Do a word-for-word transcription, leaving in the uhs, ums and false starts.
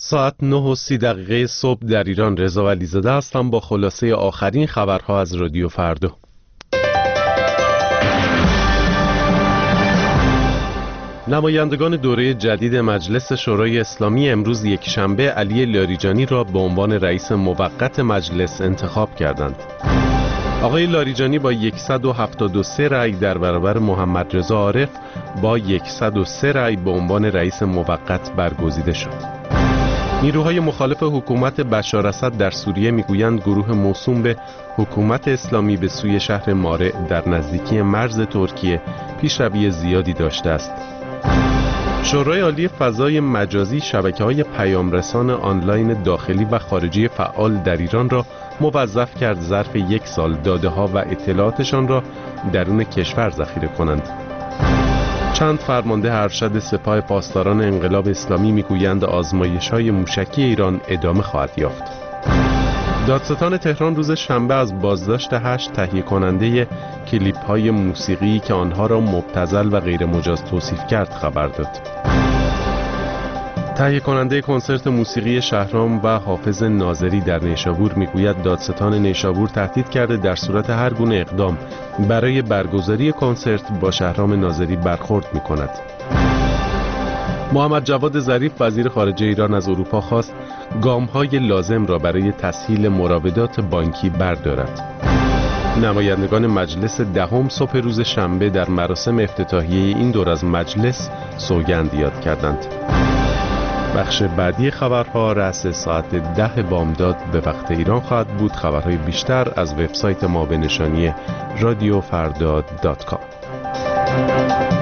ساعت نه و سی دقیقه صبح در ایران. رضا ولیزاده هستم با خلاصه آخرین خبرها از رادیو فردا. نمایندگان دوره جدید مجلس شورای اسلامی امروز یکشنبه علی لاریجانی را به عنوان رئیس موقت مجلس انتخاب کردند. آقای لاریجانی با صد و هفتاد و سه رأی در برابر محمد رضا عارف با صد و سه رأی به عنوان رئیس موقت برگزیده شد. نیروهای مخالف حکومت بشار اسد در سوریه میگویند گروه موسوم به حکومت اسلامی به سوی شهر مارع در نزدیکی مرز ترکیه پیشروی زیادی داشته است. شورای عالی فضای مجازی شبکه‌های پیامرسان آنلاین داخلی و خارجی فعال در ایران را موظف کرد ظرف یک سال داده‌ها و اطلاعاتشان را درون کشور ذخیره کنند. چند فرمانده ارشد سپاه پاسداران انقلاب اسلامی میگویند آزمایش‌های موشکی ایران ادامه خواهد یافت. دادستان تهران روز شنبه از بازداشت هشت تهیه کننده کلیپ‌های موسیقی که آنها را مبتذل و غیر مجاز توصیف کرد خبر داد. تهیه کننده کنسرت موسیقی شهرام و حافظ ناظری در نیشابور میگوید دادستان نیشابور تهدید کرده در صورت هر گونه اقدام برای برگزاری کنسرت با شهرام ناظری برخورد میکند. محمد جواد ظریف وزیر خارجه ایران از اروپا خواست گام‌های لازم را برای تسهیل مراودات بانکی بردارد. نمایندگان مجلس دهم صبح روز شنبه در مراسم افتتاحیه این دور از مجلس سوگند یاد کردند. بخش بعدی خبرها رأس ساعت ده بامداد به وقت ایران خواهد بود. خبرهای بیشتر از وبسایت ما به نشانی رادیو فردا دات کام.